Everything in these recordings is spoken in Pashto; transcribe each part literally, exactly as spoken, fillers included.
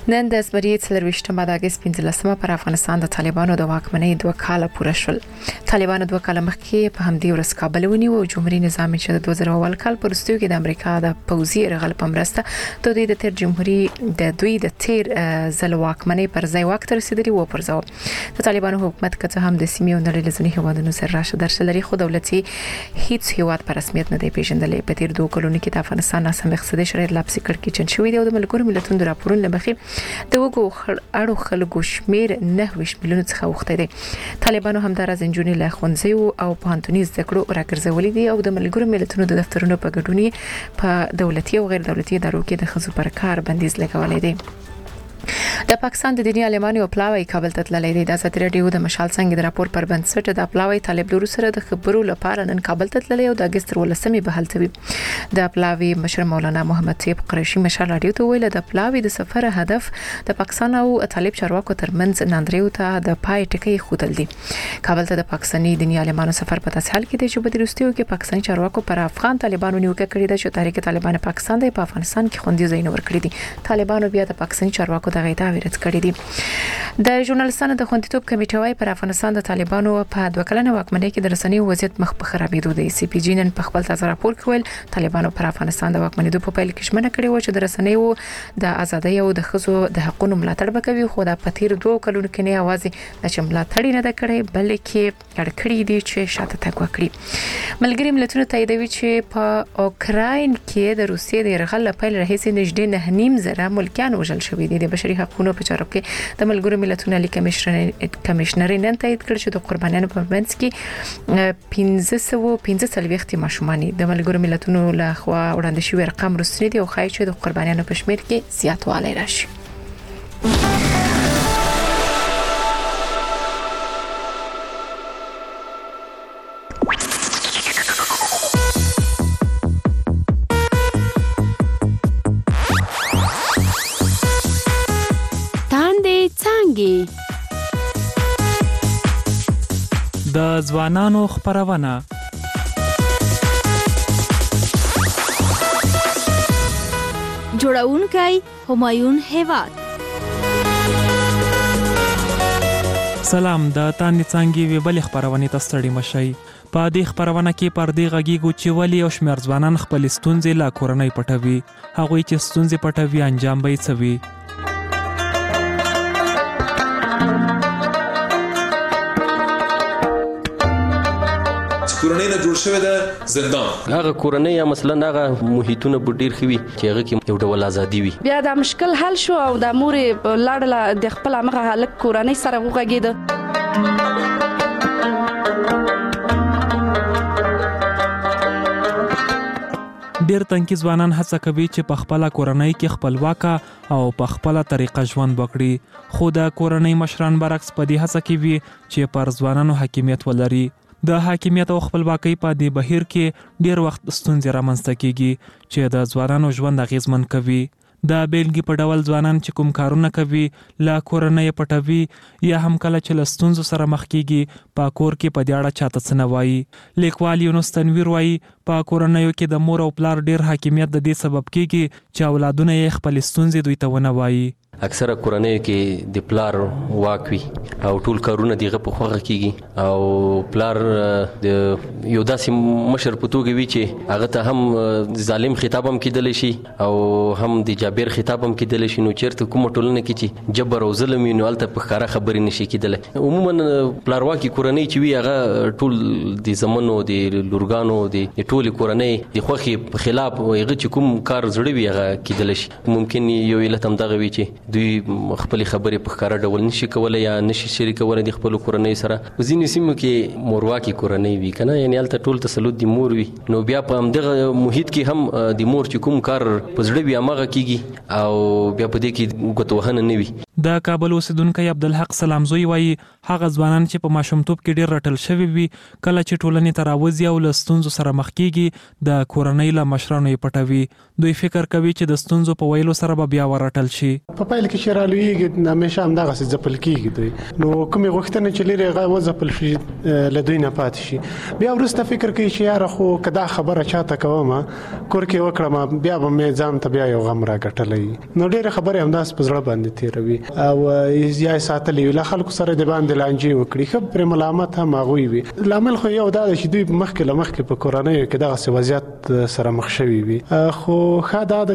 نن د زمري څلرويشتمه د اگست پنځلسمه پر افغانستان د طالبانو د واکمنۍ دوه کاله پوره شول. طالبانو دوه کاله مخکې په همدې ورځ کابل ونیو او جمهوریت نظام چې د دوه زره اول کال په وروستیو کې د امریکا د پوځي یرغل په مرسته د دوی د تیر جمهوریت د دوی د تیر ځل واکمنۍ پر ځای وخت رسیدلی و پر ځو. د طالبانو حکومت کته هم د سیمې او نړۍ لزنی هوادونو سره راشه درشه لري، خو دولتي هیڅ هیواد په رسمیت نه دی پیژندلې. په تیر دوه کلونو کې د افغانستان ناسم اقتصادي شرایط لا پسې کړکېچن شوي دي او د ملګرو ملتونو د راپورونو لمخې د وګو اړو خلکو شمیر نه ویش میلیون څخه وخته دي. طالبانو هم د رازنجونی له خونځي او پانتونی زکړو راګرځولې دي او د ملګرو ملتونو د دفترونو په ګډونی په دولتي او غیر دولتي ادارو کې د خزو پر کار بندیز لګولې دي. د پاکستان د دیني عالمانو پلاوی کابل ته تللی دی. د ازادي رادیو د مشال څنګه د راپور پر بنسټ د پلاوی طالب لورو سره د خبرو لپاره نن کابل ته تللی او د اگست ولسمې به هلته وي. د پلاوی مشر مولانا محمد طیب قریشي مشال رادیو ته ویل د پلاوی د سفر هدف د پاکستان او طالب چارواکو ترمنځ ناندریو ته د پای ټکی خودل دي. کابل ته د پاکستاني دیني عالمانو سفر په تاسو حال کې دی چې په دروستیو کې پاکستاني چارواکو پر افغان طالبانو نیوکه کړې ده چې تحریک طالبان پاکستان د افغانستان کې خوندي ځای نه ورکړي دي. طالبانو بیا د پاکستاني چارواکو د غیدا ویرت کړی دي. د ژورنالستانو د خوندیتوب کمیټه وايي پر افغانستان د طالبانو په دوه کلنه واکمنۍ کې د رسنیو وضعیت مخ په خرابېدو دی. سی پی جی نن په خپل تازه راپور کې ویل طالبانو پر افغانستان د واکمنۍ په پیل کې شمنه کړې و چې د رسنیو د ازادۍ او د خزو د حقوقو ملاتړ وکوي، خو د پتیر دوه کلونو کې نه اوازې د ملاتړ نه د کړې بلکې کړکړې دي چې شاته تګ وکړي. ملګری ملتونو تاییدوي چې په اوکراین کې د روسیې د یرغل پیل راهیسې نږدې نه نیم زره ملکیان وژل شوي دي. د بشري حقوقو په چارو کې د ملګرو ملتونو عالی کمشنر نن تایید کړ چې د قربانیانو په منځ کې پنځه سوه پنځه څلوېښت ماشومان د ملګرو ملتونو له خوا وړاندې شوی رقم رسنی دی او ښایي چې د قربانیانو په شمیر کې زیاتوالی راشي. د ځوانانو خبرونه جوړونکی همایون هیواد. سلام، د تاندې څانګې وی بل خبرونه ته ستړي مشي. په دې خبرونه کې پر دې غږیږو چې ولی او شمیر ځوانان خپل ستونزې لا کورنۍ پټوي. هغه چې ستونزې پټوي انجام به یې څوي. کورنۍ نه جوړ شوی د زندان هغه کورنۍ یا مثلا هغه محیطونه ډیر خوي چې هغه کې یو ډول ازادي وي. بیا دا مشکل حل شو او د مور لاړه د خپل هغه حالت کورنۍ سره وغږیده. ډیر تنکي ځوانان هڅه کوي چې په خپل کورنۍ کې خپلواکه او په خپل طریقه ژوند وکړي، خو د کورنۍ مشران برعکس په دې هڅه کوي چې پر ځوانانو حاکمیت ولري. د حاکمیت او خپلواکۍ په دې بهیر کې ډیر وخت ستونزې رامنځته کیږي چې د ځوانانو ژوند اغیزمن کوي. د بیلګې په ډول ځوانان چې کوم کارونه کوي لا کورنۍ پټوي یا هم کله چې له ستونزو سره مخ کیږي په کور کې په دې اړه چاته څه نه وایي. لیکوال یونس تنویر وایي په کورنیو کې د مور او پلار ډیر حاکمیت د دې سبب کیږي چې اولادونه یې خپل ستونزې دوی ته ونه وایي. اکثره کورنیو کې د پلار واک وي او ټول کارونه دغه په خوغه کیږي او پلار د یو داسې مشر په توګه وي چې هغه ته هم ظالم خطاب هم کیدل شي او هم د جابر خطاب هم کیدل شي. نو چیرته کوم ټولنه کې چې جبر او ظلم وي نو الته په ښکارا خبرې نشي کیدل. عموما پلار واکي کورنۍ چې وي هغه ټول د زمونو د لورګانو د ټول کورنۍ د خوخي په خلاف هغه چې کوم کار زړه وي هغه کیدل شي. ممکن یو علت هم دغه وي چې دوی خپل خبرې په ښکارا ډول نشي کولای یا نشي شریکولای د خپل کورنۍ سره. ځینې سیمو کې مورواکي کورنۍ وي کنه، یعنی الته ټول تسلط د مور وي نو بیا په همدغه محیط کې هم د مور چې کوم کار په زړه وي هغه کیږي او بیا په دې کې ګوتوهنه نه وي. د کابل اوسیدونکو عبدالحق سلامزوی وایي هغه ځوانان چې په ماشومتوب کې ډیر رټل شوي وي کله چې ټولنې ته راوځي او له ستونزو سره مخ کیږي د کورنۍ له مشرانو یې پټوي. دوی فکر کوي چې د ستونزو په ویلو سره به بیا ورټل شي. په پایله کې چې رالویږي همیشه همدغسې ځپل کیږي دوی، نو کومې غوښتنې چې لري هغه وځپل شي له دوی نه پاتې شي. بیا وروسته فکر کوي چې یاره خو که دا خبره چاته کوم کور کې وکړم بیا به مې ځان ته بیا یو غم راګټلی. نو ډېرې خبرې همداسې په زړه باندې تېروي او یا یې ساتلی وي، له خلکو سره د باندې لانجې وکړي، ښه پرې ملامت هم هغوی وي. لامل خو یو دا ده چې دوی مخکې له مخکې په کورنیو کې دغسې وضعیت سره مخ شوي وي. خو ښه دا ده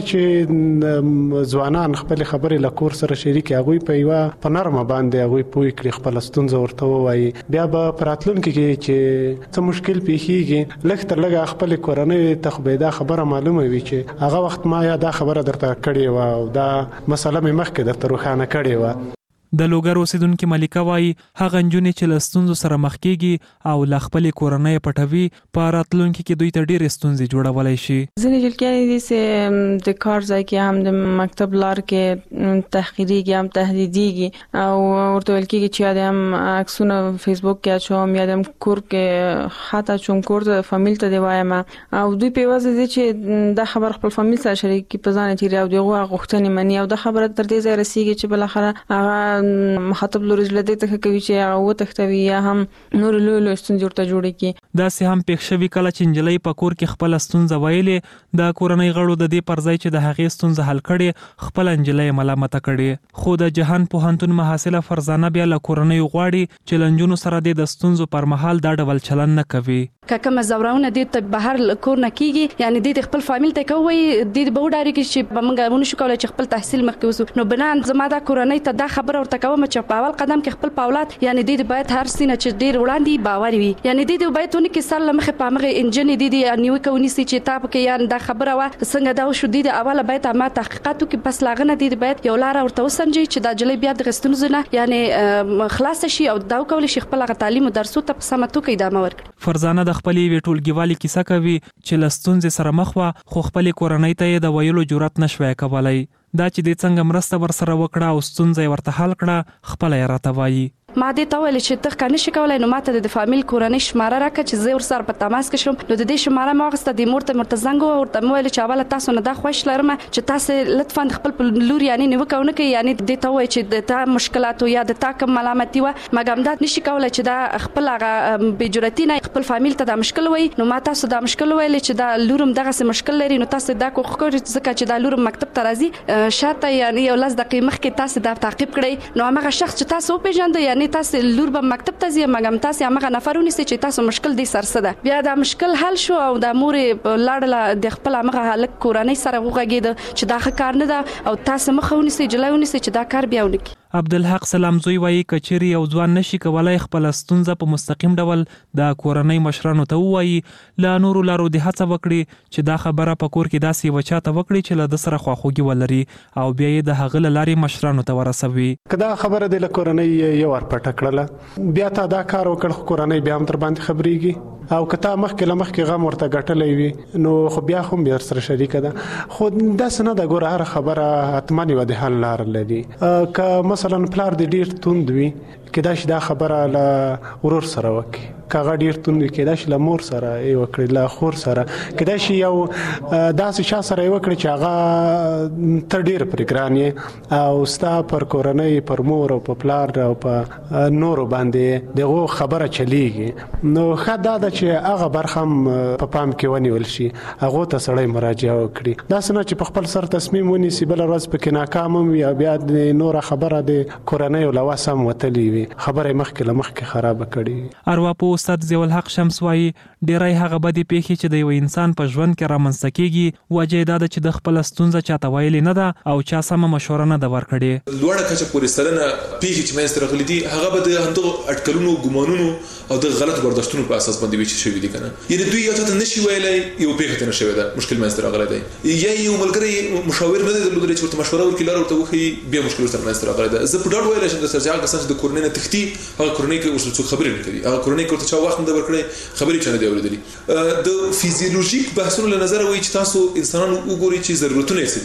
چې ځوانان خپلې خبرې له کور سره شریکې، هغوی په یوه په نرمه باندې هغوی پوه کړي، خپله ستونزه ورته ووایي. بیا به په راتلونکي کې چې څه مشکل پیښیږي لږ تر لږه خپلې کورنۍ ته خو به دا خبره معلومه وي چې هغه وخت ما یا دا خبره درته کړې وه او دا مسله مې مخکې درته روښانه کړې وه. د لوګر اوسیدونکي ملیکه وایي هغه نجونې چې له ستونزو سره مخ کیږي او له خپلې کورنۍ پټوي په راتلونکي کې دوی ته ډېرې ستونزې جوړولی شي. ځینې جلکیانې دي چې د کار ځای کې هم د مکتب لار کې تحقیریږي هم تهدیدیږي او ورته ویل کېږي چې یا د هم عکسونه فیسبوک کې اچوم یا د هم کور کې خط اچوم، کور ته فامیل ته دې وایم او دوی په یوازې دي چې دا خبر خپل فامیل سره شریک کړي، په ځان یې تېروي او د هغوی غوښتنې مني او دا خبره تر دې ځایه رسېږي چې بالاخره هغه مخاطب لوري له دې څخه کوي چې هغه وتښتوي یا هم نور لوی لوی ستونزې ورته جوړې کړي. داسې هم پېښ شوي کله چې نجلۍ په کور کې خپله ستونزه ویلې د کورنۍ غړو د دې پر ځای چې د هغې ستونزه حل کړې خپله نجلۍ ملامته کړې. خو د جهان پوهنتون محصله فرزانه بیا له کورنیو غواړي چې له نجونو سره د ستونزو پر مهال دا ډول چلن نه کوي. که کومه زورونه دې ته بهر کور نه کیږي یعنی دې خپل فامیل ته کوي دې به وډاري کې چې به موږ ونه شو کولای چې خپل تحصیل مخکې وسو. نو بنان زما دا کورنۍ ته دا خبره ورته کوم چې په اول قدم کې خپل پاولات یعنی دې باید هر سینه چې ډیر وړاندې باور وي، یعنی دې باید ونه کې سره مخه په مغه انجن دې دې نیو کوي چې تا په کې یان دا خبره وا څنګه دا شو دې اوله باید ما تحقیقاتو کې پس لاغنه دې باید یو لار ورته وسنجي چې دا جلې بیا د غستونزونه یعنی خلاص شي او دا کول شي خپل تعلیم او درسو ته سمتو کې ادامه ورکړي. فرزانه د خپلې ویټولګیوالي کیسه کوي چې له ستونزې سره مخ وه خو خپلې کورنۍ ته یې د ویلو جرأت نشوی کولی. دا چې دې څنګه مرسته ورسره وکړه او ستونزه یې ورته حل کړه خپله یې راته وایي. ما دې ته ویل چې ته که نشي کولی نو ماته د فامیل کورنۍ شماره راکړه چې زه ورسره په تماس کې شم. نو د دې شماره مې واخیسته، د مور ته مې ورته زنګ ووهه، ورته مې ویل چې اوله تاسو نه دا خوښ لرم چې تاسې لطفا د خپل په لور یعنې نیوکه ونه کوئ، یعنې دې ته ووایئ چې د تا مشکلاتو یا د تا کوم ملامتي وه مګر همدا نشي کولی چې دا خپل هغه بې جرأتي نه خپل فامیل ته دا مشکل وایي. نو ما تاسو دا مشکل ویلې چې دا لور هم دغسې مشکل لري نو تاسو دا کوښښ کوئ ځکه چې دا لور مکتب ته راځي شاته یعنې یو لس دقیقې مخکې تاسو دا تعقیب کړئ. نو همغه شخص چې تاسو وپېژنده یعنې تاسو لور مکتب ته ځي مګم تاسو هغه نفر ونیسئ چې تاسو مشکل دې سر څه ده. بیا دا مشکل حل شو او د مور لاړله د خپل هغه هلک کورنۍ سره وغږېده چې دا ښه کار نه ده او تاسو مخه ونیسئ جلای ونیسئ چې دا کار بیا ونه کړي. عبدالحق سلامزوی وایي که چیرې یو ځوان نشي کولی خپله ستونزه په مستقیم ډول د کورنۍ مشرانو ته ووایي له نورو لارو د هڅه وکړي چې دا خبره په کور کې داسې یوه چا ته وکړي چې له ده سره خواخوږي ولري او بیا یې د هغه له لارې مشرانو ته ورسوي. که دا خبره دې له کورنۍ یو ور پټه کړله بیا تا دا کار وکړ خو کورنۍ بیا هم در باندې خبرېږي او که تا مخکې له مخکې غم ورته ګټلی وي نو خو بیا خو هم بیا سره شریکه ده. خو داسې نه ده ګوره هره خبره حتما یوه د حل لاره لري. که مثلا پلار دې ډېر توند وي کېدای شي دا خبره له ورور سره وکړي، که هغه ډېر توند وي کېدای شي له مور سره یې وکړي، له خور سره کېدای شي یو داسې چا سره یې وکړي چې هغه ته ډېر پرې ګران یې او ستا پر کورنۍ پر مور او په پلار او په نورو باندې د هغو خبره چلیږي. نو ښه دا ده چې هغه برخه هم په پام کې ونیول شي، هغو ته سړی مراجعه وکړي. داسې نه چې په خپل سر تصمیم ونیسي بله ورځ پکې ناکام هم وي او بیا د نوره خبره د کورنیو له وس هم وتلې وي، خبره یې مخکې له مخکې خرابه کړې. ارواپوه استاد ضیاءالحق شمس وایي ډېری هغه بدې پیښې چې د یو انسان په ژوند کې رامنځته کېږي وجه یې دا ده چې د خپله ستونزه چاته ویلې نه ده او چا سمه مشوره نه ده ورکړې. لوړه کچه پورې سلنه پیښې چې منځته راغلي دي هغه به د همدغو اټکلونو ګمانونو او د غلطو برداشتونو په اساس باندې ویشل شوي دي که نه. یعنې دوی یو چا ته نشي ویلی یو پیښه ته نه شوې ده مشکل منځته راغلی دی، یا یو ملګری مشاور نه دی درلودلی چې ورته مشوره ورکړي لاره ورته وښیي بیا مشکل ورسره منځته راغلی ده. زه په ډاډ ویلی شم درسره چې هغه کسان چې د کورنۍ نه تښتي هغه کورنۍ کې ورسره څوک خبرې نه کوي، هغه کورنۍ کې ورته چا وخت نه دی ورکړی خبرې چا نه دی اورېدلي. د فیزیولوژیک بحثونو له نظره وایي چې تاسو انسانان وګورئ چې ضرورتونه یې څه دي.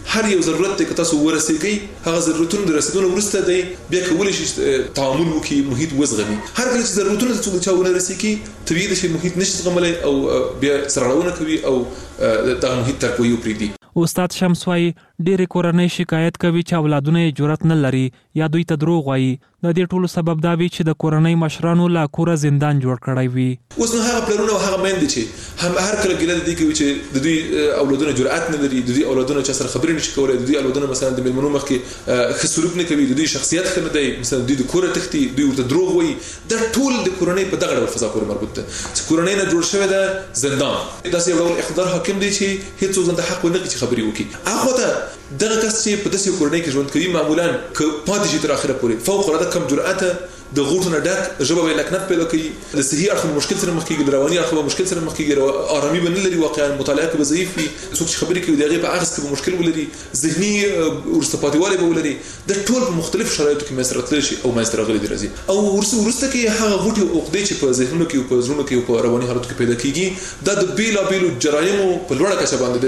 هر یو ضرورت دی که تاسو ورسېږئ هغه ضرورتونو د رسیدو وروسته دی بیا کولی شي تعامل وکړي محیط وزغمي هر کله چې ضرورتونه د څو چا ونه رسېږي طبیعي ده چې محیط نشي زغملی او بیا سرغړونه کوي او دغه محیط ترک وي او پرېږدي. استاد شمس وایي ډېرې کورنۍ شکایت کوي چې اولادونه یې جرأت نه لري یا دوی ته دروغ وایي. د دې ټولو سبب دا وي چې د کورنۍ مشرانو لا کوره زندان جوړ کړی وي. اوس نو هغه پلرونه او هغه میندې چې هم هر کله ګیله د دې کوي چې د دوی اولادونه جرأت نه لري، د دوی اولادونه چا سره خبرې نشي کولی، د دوی اولادونه مثلا د مېلمنو مخکې ښه سلوک نه کوي، د دوی شخصیت ښه نه دی، مثلا دوی د کوره تښتي، دوی ورته دروغ وایي. دا ټول د کورنۍ په دغه ډول فضا پورې مربوط ده چې کورنۍ نه جوړ شوی ده زندان. داسې یو ډول اقتدار حاکم دی چې هېڅوک ځان ته حق ونه کړي چې خبرې وکړي. هغه ته دغه کس چې په داسې کورنۍ کې ژوند کوي معمولا که پاتې شي تر اخره پورې فوق العاده کم جرأته د غوټو نه ډک ژبه به لکنت پیدا کوي، د صحي اړخ مشکل سره مخ کېږي، د رواني اړخ به مشکل سره مخ کېږي، آرامي به نه لري، واقعا مطالعه کې به ضعیف وي، څوک چې خبرې کوي د هغې په اخذ کې به مشکل ولري، ذهني وروسته پاتې والی به ولري. د ټول په مختلفو شرایطو کې منځته راتللی شي او منځته راغلی دي راځي. او وروسته کې هغه غوټې او عقدې چې په ذهنونو کې او په زړونو کې او په رواني حالاتو کې پیدا کېږي دا د بېلابېلو جرایمو په لوړه کچه باندې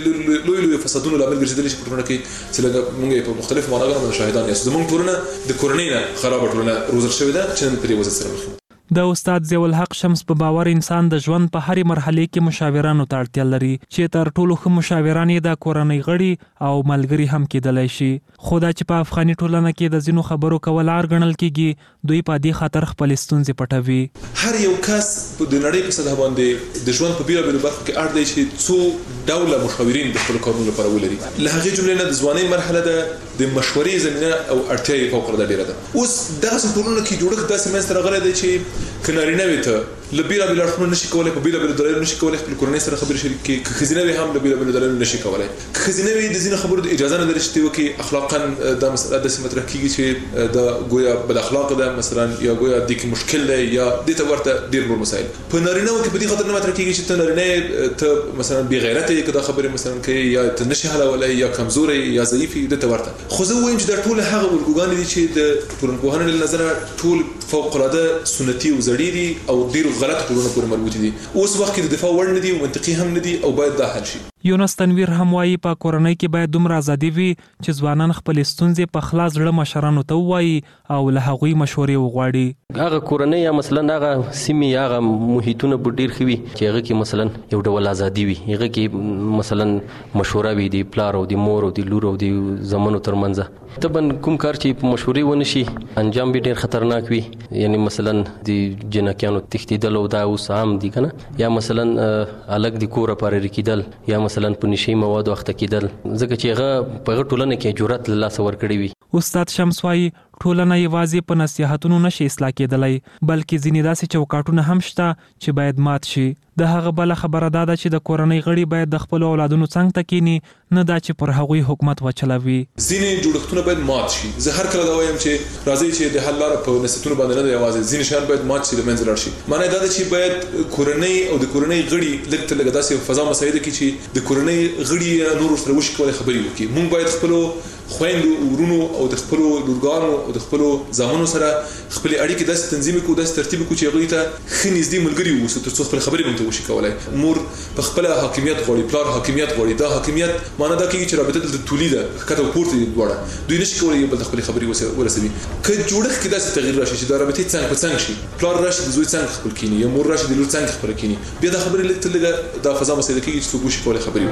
د لویو لویو فسادونو لامل ګرځېدلی شي په ټولنه کې چې لکه موږ یې په مختلفو معناګانو باندې شاهدان یاستو. زموږ ټولنه د کورنۍ نه خرابه ټولنه روزل شوې ده چې نن په دې وضعیت سره مخ. د استاد ضیاء الحق شمس په باور انسان د ژوند په هرې مرحلې کې مشاورانو ته اړتیا لري چې تر ټولو ښه مشاوران یې د کورنۍ غړي او ملګري هم کېدلی شي. خو دا چې په افغاني ټولنه کې د ځینو خبرو کول عار ګڼل کېږي دوی په دې خاطر خپلې ستونزې پټوي. هر یو کس د نړۍ په سطحه باندې د ژوند په بېلابېلو برخو کې اړ دی چې څو ډوله مشاورین د خپلو کارونو لپاره ولري. له هغې جملې نه د ځوانۍ مرحله ده، د مشورې زمینه او اړتیا یې فوق العاده ډېره ده. اوس دغسې ټولنو کې جوړښت داسې منځته راغلی دی چې که نارینه وي ته له بېلابېلو اړخونو نشي کولی، په بېلابېلو دلایلو نشي کولی خپل کورنۍ سره خبرې شریک کړي. که ښځینه وي هم له بېلابېلو دلایلو نشي کولی. که ښځینه وي د ځینو خبرو د اجازه نه لري چې ته وکړي. اخلاقا دا مسله داسې مطرح کېږي چې دا ګویا بد اخلاقه ده مثلا، یا ګویا دې کې مشکل دی، یا دې ته ورته ډېر نور مسایل. په نارینهو کې په دې خاطر نه مطرح کېږي چې ته نارینه ته مثلا بې غیرته یې که دا خبرې مثلا کوي، یا ته نشي حلولی، یا کمزوری یا ضعیف یې، دې ته ورته. خو زه ووایم چې دا ټول هغه الګوګانې دي چې د ټولنپوهنې له نظره ټول فوق العاده سنتي او زړې دي او ډېرو غلطو ټولنو پورې مربوطې دي. اوس وخت کې د دفاع وړ نه دي او منطقي هم نه دي او باید دا حل شي. یونس تنویر هم وایي په کورنۍ کې باید دومره ازادي وي چې ځوانان خپلې ستونزې په خلاص زړه مشرانو ته ووایي او له هغوی مشورې وغواړي. هغه کورنۍ یا مثلا هغه سیمې هغه محیطونه به ډېر ښه وي چې هغه کې مثلا یو ډول ازادي وي، هغه کې مثلا مشوره وي د پلار او د مور او د لور او د زامنو ترمنځ. طبعا کوم کار چې په مشورې ونه شي انجام به ډېر خطرناک وي، یعنی مثلا د جنکیانو تښتېدل او دا اوس عام دي که نه، یا مثلا الګ د کوره پارېره کېدل، یا مثلا په نشي موادو اخته کېدل، ځکه چې هغه په هغه ټولنه کې جرأت له لاسه ورکړی وي. استاد شمس وایي ټولنه یوازې په نصیحتونو نشي اصلاح کېدلی بلکې ځینې داسې چوکاټونه هم شته چې باید مات شي. د هغه بله خبره دا ده چې د کورنۍ غړي باید د خپلو اولادونو څنګ ته کینی، نه دا چې پر هغوی حکومت وچلوي. ځینې جوړښتونه باید مات شي. زه هر کله دا وایم چې راځئ چې د حل لاره په نصیحتونو باندې نه ده، یوازې ځینې شیان باید مات شي، له منځه لاړ شي. معنی دا ده چې باید کورنۍ او د کورنۍ غړي لږ تر لږه داسې فضا مساعده کړي چې د کورنۍ غړي نور ورسره وشي کولی خبرې وکړي. موږ باید خپلو خویندو ورونو او د خپلو لورګانو او د خپلو زامنو سره خپلې اړیکې داسې تنظیم کړو، داسې ترتیب کړو چې هغوی ته ښه نږدې ملګري واوسو تر څو خپلې خبرې ورته وشي کولی. مور په خپله حاکمیت غواړي، پلار حاکمیت غواړي. دا حاکمیت معنی دا کېږي چې رابطه دلته طولي ده، ښکته او پورته دي دواړه، دوی نشي کولی یو بل ته خپلې خبرې ورسوي. که جوړښت کې داسې تغییر راشي چې دا رابطې څنګ په څنګ شي، پلار راشي د زوی څنګ خپل کیني، یا مور راشي د لور څنګ خپل کیني، بیا دا خبرې لږ تر لږه دا فضا مساعده کېږي چې څوک وشي کولی خبرې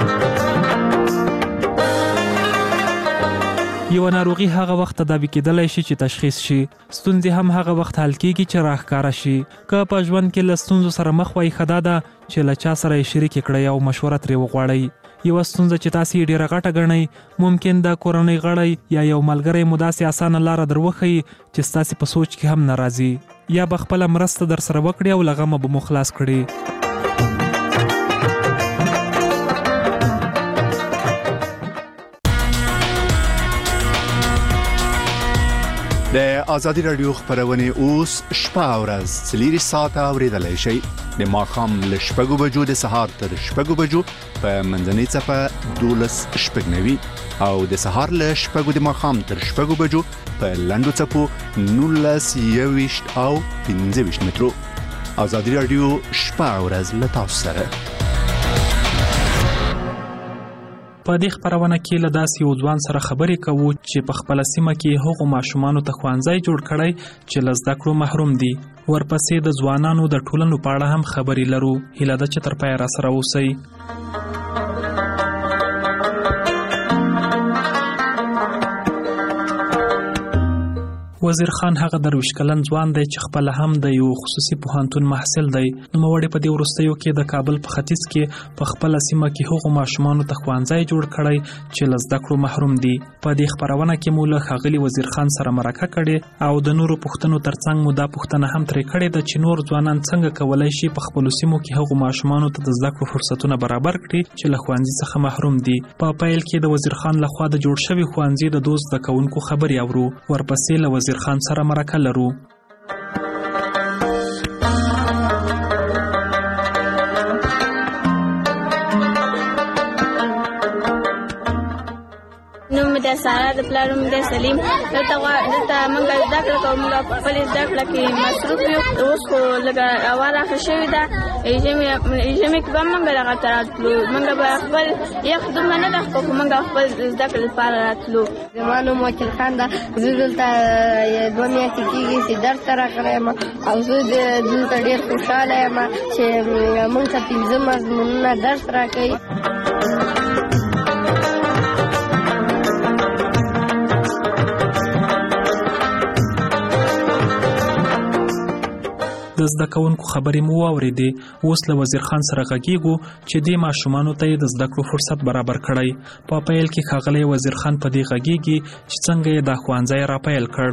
وکړي. یو ناروغي هغه وخت تداوي کېدلی شي چې تشخیص شي، ستونزې هم هغه وخت حل کېږي چې راښکاره شي. که په ژوند کې له ستونزو سره مخ وای ښه دا ده چې له چا سره یې شریکې کړئ او مشوره ترې وغواړئ. یوه ستونزه چې تاسې یې ډېره غټه ګڼئ ممکن د کورنۍ غړی یا یو ملګری مو داسې اسانه لاره در وښیي چې ستاسې په سوچ کې هم نه راځي، یا به خپله مرسته در سره وکړي او له غمه به مو خلاص کړي. د آزادي رادیو خبرونه اوس شپه او ورځ څلور ساعته اوریدلای شئ. د ماښام له شپږو بجو د سهار تر شپږو بجو په منځنۍ څپه دولس شپږ نوي او د سهار له شپږو د ماښام تر شپږو بجو په لنډو څپو نولس یوویشت او پنځه ویشت مترو. آزادي رادیو شپه او ورځ له تاسو سره. په دې خبرونه کې له داسې یو ځوان سره خبرې کوو چې په خپل سیمه کې هغو ماشومانو ته ښوونځی جوړ کړی چې له زده کړو محروم دي. ورپسې د ځوانانو د ټولنو په اړه هم خبرې لرو. هیله ده چې تر پایه راسره اوسئ. وزیر خان هغه درویش کلن ځوان دی چې خپل هم د یو خصوصي پوهنتون محصل دی. نوموړی په دې وروستیو کې د کابل په ختیځ کې په خپل سیمه کې هغو ماشومانو ته ښوونځی جوړ کړی چې له زده کړو محروم دي. په دې خبرونه کې مو له ښاغلي وزیر خان سره مرکه کړې او د نورو پوښتنو ترڅنګ مو دا پوښتنه هم ترې کړې ده چې نور ځوانان څنګه کولی شي په خپلو سیمو کې هغو ماشومانو ته د زده کړو فرصتونه برابر کړي چې له ښوونځي څخه محروم دي. په پیل کې د وزیر خان لخوا د جوړ شوي ښوونځي د دوه زده کوونکو خبرې اورو. ورپسې له وزیر خان سره مرکه لرو. نوم مې د سارا، د پلار نوم د سلیم. دلته دلته موږ زده کړه کوو، موږ په خپل زده کړه کې مصروف یو. اوس خو لږه هوا راښه شوې ده، ژمي ژمي کې به موږ دغه ته راتلو. موږ به خپل یخ دومره نه ده خو موږ خپل زده کړې لپاره راتلو. زما نوم وکیل خان ده. زه دلته دوه میاشتې کېږي چې درس ته راغلی یم او زه دلته ډېر خوشحاله یم چې موږ ته پنځه مضمونونه درس راکوي. د زده کوونکو خبرې مو واورېدې. اوس له وزیر خان سره غږیږو چې دې ماشومانو ته یې د زده کړو فرصت برابر کړی. په پیل کې ښاغلی وزیر خان په دې غږیږي چې څنګه یې دا ښوونځی راپیل کړ.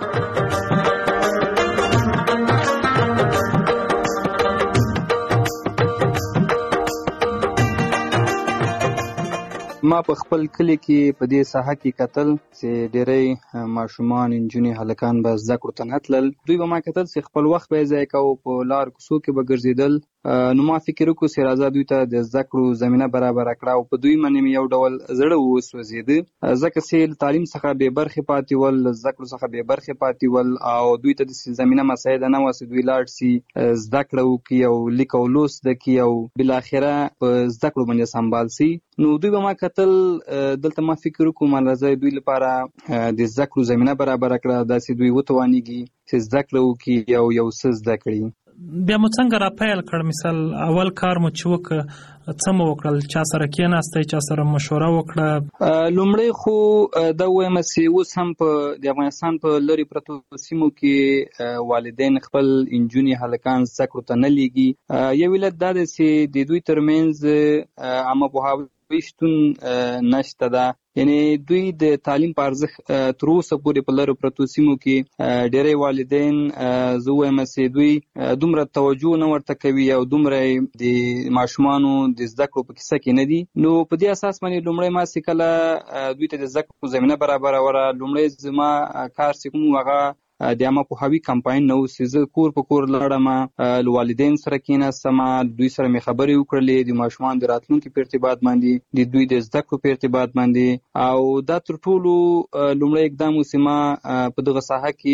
ما په خپل کلی کې په دې ساحه کې کتل چې ډېری ماشومان، نجونې، هلکان به زده کړو ته نه تلل. دوی به ما کتل چې خپل وخت به یې ضایع کوو، په لار کوڅو کې به ګرځېدل. نو ما فکر وکړو چې راځه دوی ته د زده کړو زمینه برابره کړه او په دوی باندې مې یو ډول زړه وسوځېده، ځکه چې له تعلیم څخه بې برخې پاتې ول، له زده کړو څخه بې برخې پاتې ول او دوی ته داسې زمینه مساعده نه وه چې دوی لاړ شي زده کړه وکړي او لیک او لوست زده کړي او بالاخره په زده کړو باندې سمبال شي. نو دوی به ما کتل، دلته ما فکر وکړو ما راځي دوی لپاره د زده کړو زمینه برابره کړه، داسې دوی وتوانیږي چې زده کړه وکړي او یو څه زده کړي. بیا مو څنګه راپیل کړ؟ مثال اول کار مو چې وکړ څه مو وکړل؟ چا سره کېناستئ؟ چا سره مشوره وکړه؟ لومړی خو دا ووایم چې اوس هم په د افغانستان په لرې پرتو سیمو کې والدین خپل نجونې، هلکان زده کړو ته نه لیږي. یو علت دا دی چې د دوی ترمنځ عامه پوهاوی شتون نشته ده. یعنی دوی د تعلیم په ارزښت تر اوسه پورې په لرو پرتو سیمو کې ډېری والدین زه وایم چې دوی دومره توجه نه ورته کوي او دومره د ماشومانو د زده کړو په کیسه کې نه دي. نو په دې اساس باندې لومړی ما چې کله دوی ته د زده کړو زمینه برابروله، لومړی زما کار چې کوم هغه د عامه پوهاوي کمپاین نه و چې زه کور په کور لاړم، له والدین سره کېناستم، دوی سره مې خبرې وکړلې د ماشومانو د راتلونکي په ارتباط باندې، د دوی د زده کړو په ارتباط باندې. او دا تر ټولو لومړی اقدام و چې ما په دغه ساحه کې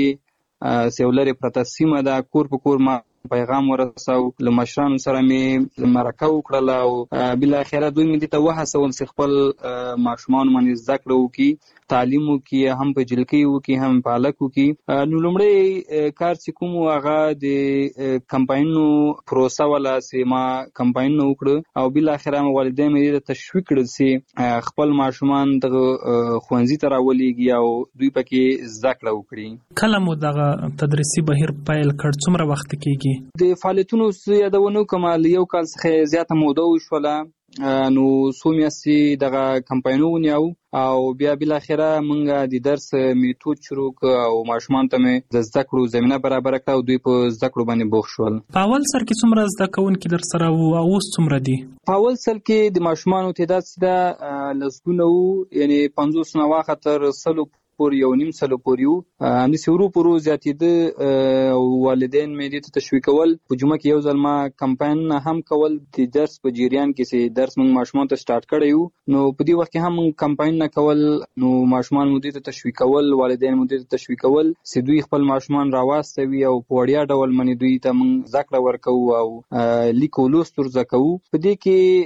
چې یو لرې پرته سیمه ده، کور په کور ما پیغام ورساو، له مشرانو سره مې مرکه وکړله او بالاخره دوی مې دې ته وهڅول چې خپل ماشومان باندې زده کړه وکړي، تعلیم وکړي، هم په جلکۍ وکړي هم په هلک وکړي. نو لومړی کار چې کوم هغه د کمپاینونو پروسه وله چې ما کمپاینونه وکړه او بالاخره مې والدین مې دې ته تشویق کړل چې خپل ماشومان دغه ښوونځي ته راولېږي او دوی پکې زده کړه وکړي. کله مو دغه تدریسي بهیر پیل کړ؟ څومره وخت کېږي؟ د فعالیتونو یادونه وکړم، له یو کال څخه زیاته موده وشوله. نو څو میاشتې دغه کمپاینونه ونیو او بیا بالاخره موږ د درس میتود شروع کړ او ماشومان ته مې د زده کړو زمینه برابره کړه او دوی په زده کړو باندې بوخت شول. په اول سر کې څومره زده کوونکي در سره وو او اوس څومره دي؟ په اول سر کې د ماشومانو تعداد چې ده لسګونه وو، یعنې پنځوس نه واخه تر سلو پورې یو نیم سلو پورې وو. همداسې ورو پورو زیاتېده. والدین مې دې ته تشویقول. په جمعه کې یو ځل ما کمپاین هم کول د درس په جریان کې چې درس موږ ماشومان ته سٹارټ کړی وو. نو په دې وخت کې هم موږ کمپاین نه کول. نو ماشومان مو دې ته تشویقول، والدین مو دې ته تشویقول چې دوی خپل ماشومان راواستوي او په وړیا ډول باندې دوی ته موږ زده کړه ورکوو او لیک او لوست ور زده کوو. په دې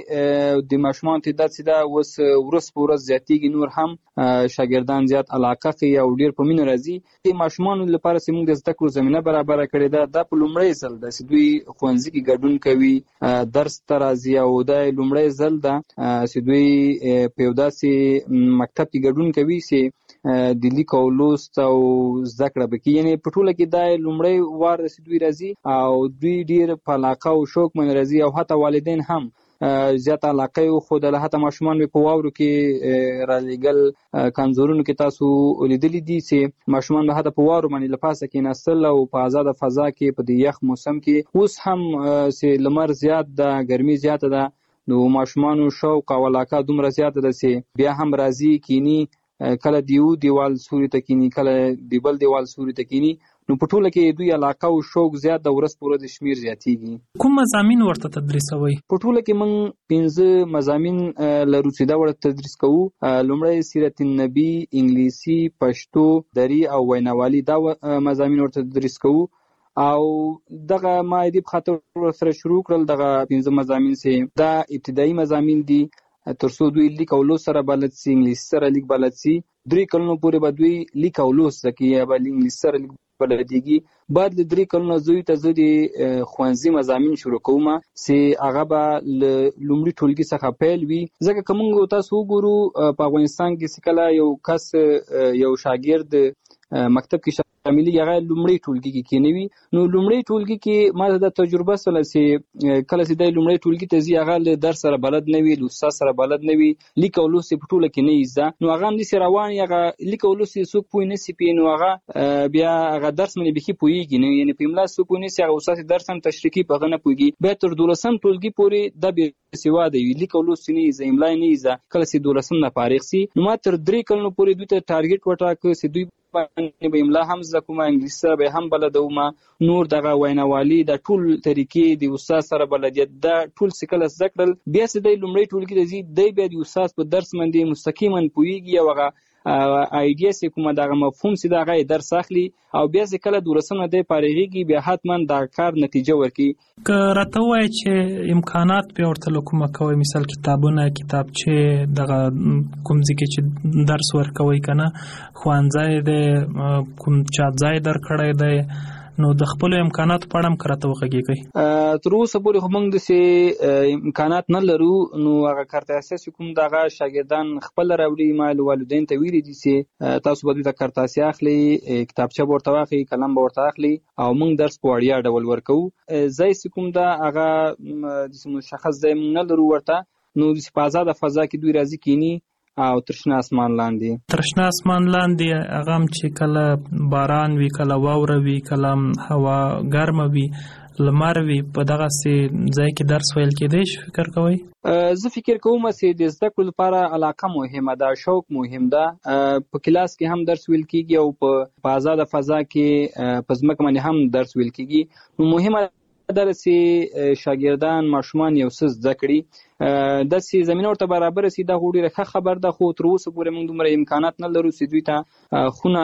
کې د ماشومان تعداد چې دا اوس ورځ په ورځ زیاتېږي، نور هم شاګردان زیات علاقه کوي او ډېر په مینه راځي. د ماشومانو لپاره چې موږ د زده کړو زمینه برابره کړې ده، دا په لومړی ځل ده چې دوی ښوونځي کې ګډون کوي، درس ته راځي او دا لومړی ځل ده چې دوی په یو داسې مکتب کې ګډون کوي چې د لیک او لوست او زده کړه به کوي. یعنې په ټوله کې دا لومړی وار ده چې دوی راځي او دوی ډېر په علاقه او شوق باندې راځي او حتی والدین هم زیات علاقه یې وښودله. حتی ماشومان مې په واورو کې رالیږل. کانزورونو کې تاسو لیدلي دي چې ماشومان به حتی په واورو باندې له پاسه کېناستل او په آزاده فضا کې په دې یخ موسم کې. اوس هم چې لمر زیات ده، ګرمي زیاته ده، نو ماشومانو شوق او علاقه دومره زیاته ده چې بیا هم راځي کینی، کله د یو دیوال سوري ته کینی، کله د بل دیوال سوري ته کینی. نو په ټوله کې دوی علاقه او شوق زیات د ورځ په ورځ شمیر زیاتېږي. کوم مضامین ورته تدریسوي؟ په ټوله کې موږ پنځه مضامین لرو چې دا ورته تدریس کوو. لومړی سیرت النبی، انګلیسي، پښتو، دري او ویناوالي، دا مضامین ورته تدریس کوو. او دغه ما دې په خاطر سره شروع کړل دغه پنځه مضامین چې دا ابتدایي مضامین دي تر څو دوی لیک او لوست سره بلد سي، انګلیسي سره لیک بلد سي. درې کلونو پورې به دوی لیک او لوست زده کوي یا به انګلیسي سره لیک بلدیږي. بعد له درې کلونو زوی ته زه د ښوونځي مضامین شروع کوم چې هغه به له لومړي ټولګي څخه پیل وي. ځکه که موږ تاسو وګورو په افغانستان کې چې کله یو کس یو شاګرد مکتب کې شاملېږي هغه لومړي ټولګي کې کېنوي. نو لومړي ټولګي کې ما دا تجربه سوله چې کله چې دی لومړي ټولګي ته ځي هغه له درس سره بلد نه وي، له استاد سره بلد نه وي، لیک او لوست په ټوله کې نه زده. نو هغه همداسې روان وي، هغه لیک او لوست یې څوک پوه نه سي پې، نو هغه بیا هغه درس باندې بیخي پوهېږي نه، یعنې په املا څوک پوه نه سي، هغه استاد درس هم تشریح کوي په هغه نه پوهېږي. بیا تر دولسم ټولګي پورې دا بېسواده وي، لیک او لوست نه زده، املا نه زده. کله چې دولسم نه فارغ سي نو ما تر درې کلونو پورې دوی ته ټارګېټ وټاکه چې دوی باندې به املا هم زده کوم، انګلیسي سره به هم بلد وم، نور دغه ویناوالي د ټول طریقې د استاد سره بلدیت دا ټول څه کله زده کړل. بیا چې دی لومړی ټولګي ته ځي دی بیا د استاد په درس باندې مستقیما پوهېږي او هغه آیډیا چې کومه دغه مفهوم چې د هغه یې درس اخلي او بیا چې کله دولسم نه دی فارغېږي بیا حتما د کار نتیجه ورکوي. که راته ووایې چې امکانات بیا ورته له کومه کوئ، مثال کتابونه، کتابچې، دغه کوم ځای کې چې درس ورکوئ که نه، ښوونځی دی، کوم چاپ ځای درکړی دی، نو د خپلو امکاناتو په اړه هم که راته وغږېږئ. تر اوسه پورې خو موږ داسې امکانات نه لرو. نو هغه کارت اساسي کوم دغه شاګردان خپله راوړي، ما والدین ته ویلي دي چې تاسو به دوی ته کارت اساسي اخلي، کتابچه به ورته واخلي، قلم به ورته اخلي او موږ درس په وړیا ډول ورکوو. ځای چې کوم ده هغه داسې مشخص ځای موږ نه لرو ورته. نو داسې په ازاده فضا کې دوی راځي کینی او ترشنه اسمان لاندې ترشنه اسمان لاندې هغه هم چې کله باران وي، کله واوره وي، کله هوا ګرمه وي، لمر وي، په دغسې ځای کې درس ویل کېدی شي فکر کوئ؟ زه فکر کوم چې د زده کړو لپاره علاقه مهمه ده، شوق مهم ده. په کلاس کې هم درس ویل کېږي او په آزاده فضا کې په ځمکه باندې هم درس ویل کېږي. نو مهمه ده چې شاګردان ماشومان یو څه زده کړي، داسې زمینه ورته برابره سي. دا خو ډېره ښه خبر ده، خو تر اوسه پورې موږ دومره امکانات نه لرو چې دوی ته خونه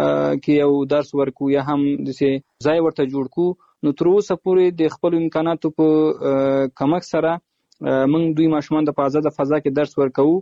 کې یو درس ورکو یا هم داسې ځای ورته جوړ کړو. نو تر اوسه پورې د خپلو امکاناتو په کمک سره موږ دوی ماشومان ته په آزاده فضا کې درس ورکوو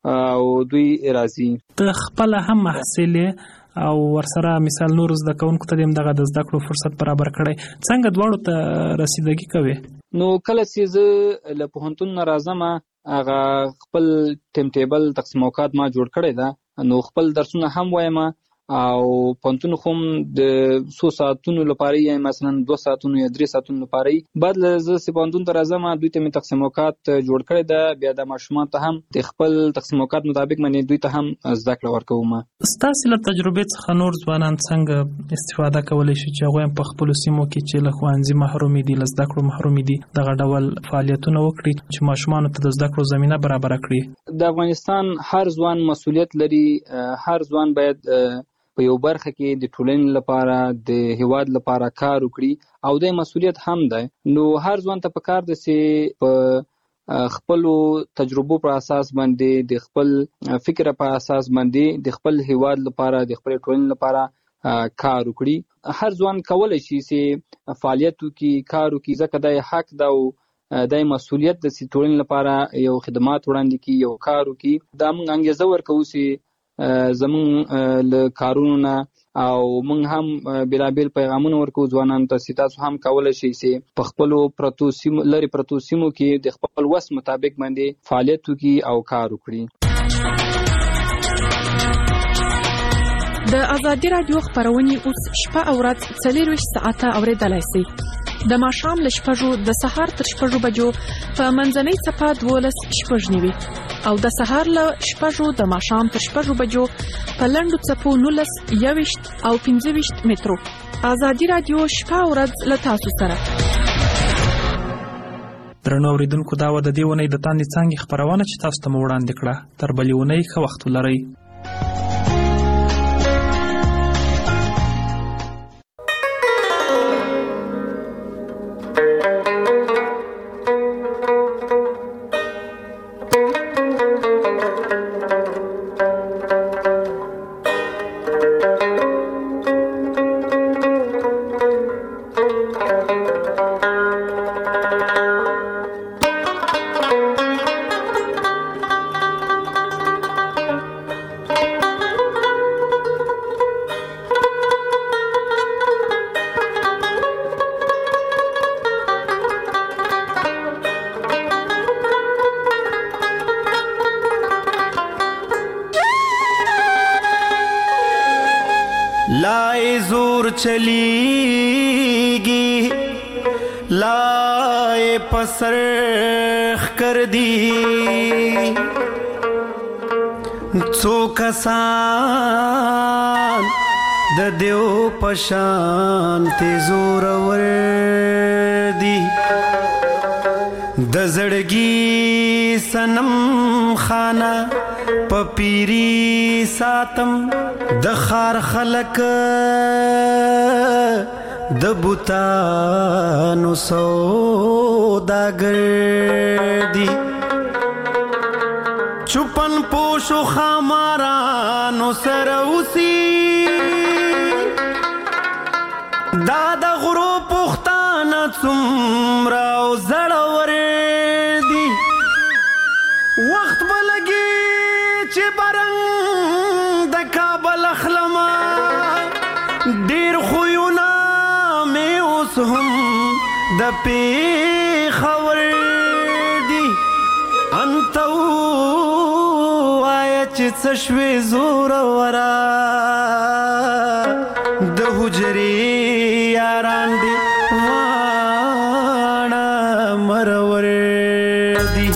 او دوی راځي. ته خپله هم محصل او ورسره مثال نور زده کوونکو ته هم دغه د زده کړو فرصت برابر کړی، څنګه دواړو ته رسیدګي کوي؟ نو کله چې زه له پوهنتون نه راځم هغه خپل ټیم ټیبل تقسیم اوقات ما جوړ کړی ده، نو خپل درسونه هم وایم او پونتون هم د څو ساعتونو لپاره یا مثلا دوه ساعتونو یا درې ساعتونو لپاره بعد له ز پونتون تر ازمه دوی ته می تقسیم اوقات جوړ کړی دا بیا د ماشومان ته هم د خپل تقسیم اوقات مطابق منی دوی ته هم زده کړه ورکوم. ستاسو له تجربه څخه نور ځوانان څنګه استفاده کولای شي چې هغه په خپل سیمو کې چې له خوانځي محروم دي له زده کړو محروم دي دغه ډول فعالیتونه وکړي چې ماشومان ته د زده کړو زمينه برابر کړي؟ د افغانستان هر ځوان مسؤلیت لري، هر ځوان باید په یو برخه کې د ټولنې لپاره د هیواد لپاره کار وکړي او د مسؤلیت هم ده. نو هر ځوان ته پکار ده چې په خپل تجربو پر اساس باندې د خپل فکر په اساس باندې د خپل هیواد لپاره د خپل ټولنې لپاره کار وکړي. هر ځوان کولای شي چې فعالیت وکړي، کار وکړي، ځکه د حق ده او د مسؤلیت د ټولنې لپاره یو خدمات وړاندې کړي، یو کار وکړي. دا موږ انګیزه ورکوو چې زمون له کارونو نه او موږ هم بلابل پیغامونه ورکو ځوانانو ته چې تاسو هم کولای شئ چې په خپلو پرتو سیمو لري پرتو سیمو کې د خپل وس مطابق باندې فعالیت وکړي او کار وکړي. د ازادي رادیو خبرونه اوس شپه او ورځ څلور ساعته اوریدلای شئ. د ماښام له شپږو د سهار تر شپږو بجو په منځنۍ څپه دولس شپږ نیوي او د سهار له شپږو د ماښام تر شپږو بجو په لنډو څپو نولس یوویشت او پنځه ویشت مترو. ازادي رادیو شپه او ورځ له تاسو سره. درنو اوریدونکو دا و د دې ونې د تاندې څانګې خبرونه چې تاسو ته وړاندې کړه. تر بلې ونې ښه وخت ولرئ. لائے زور چلیگی لائے پسرخ کر دی څو کسان د دیو پشان ته زور ور دی د زړګي سنم خانه پپیری ساتم د خار خلق د بوتانو سوداګر دی چوپن پوشو خامارانو سره اوسي دا د غرو پختانه څومره او زړور دی وخت بلګي چې برنګ د کابل اخلما ډیر خوونه مې اوس هم د پیښور دی انت وای چې څه شوي زور ورا د حجرې یاران دی واڼه مرور دی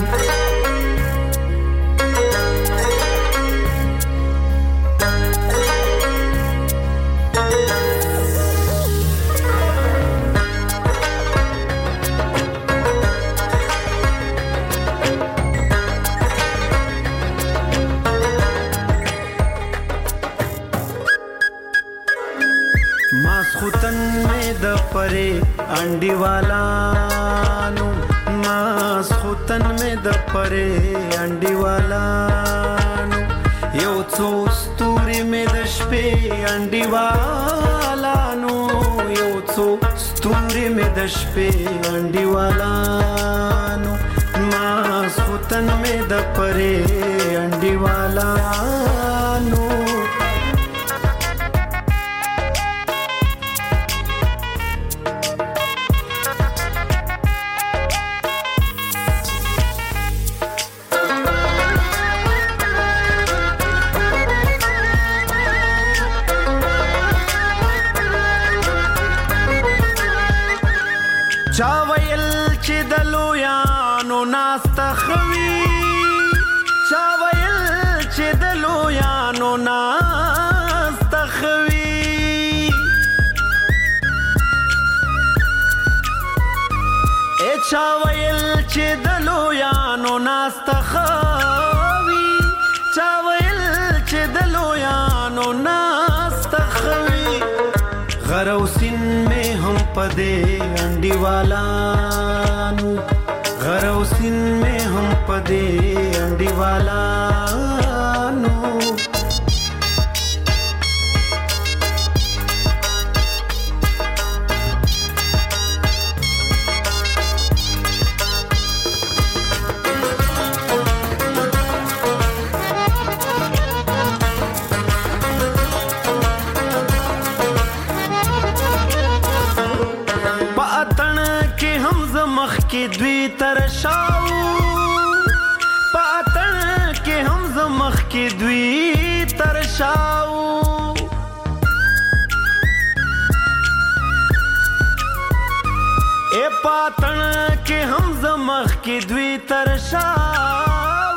परे अंडी वालानु मास खुतन में द परे अंडी वालानु यो څو ستوري में د شپې अंडी वालानु यो څو ستوري में د شپې अंडी वालानु मास खुतन में द परे अंडी वालानु چا ویل چې د لویانو ناسته خوي چا ویل چې د لویانو ناسته خوي ای چا ویل چې د لویانو ناسته خوي چا ویل چې د لویانو ناسته خوي غروسین میں ہم پدے انڈی والانو غروسین میں ہم پدے انڈی والانو کې دوی ترشاو پاتن کې هم زمخ کې دوی ترشاو اے پاتن کې هم زمخ کې دوی ترشاو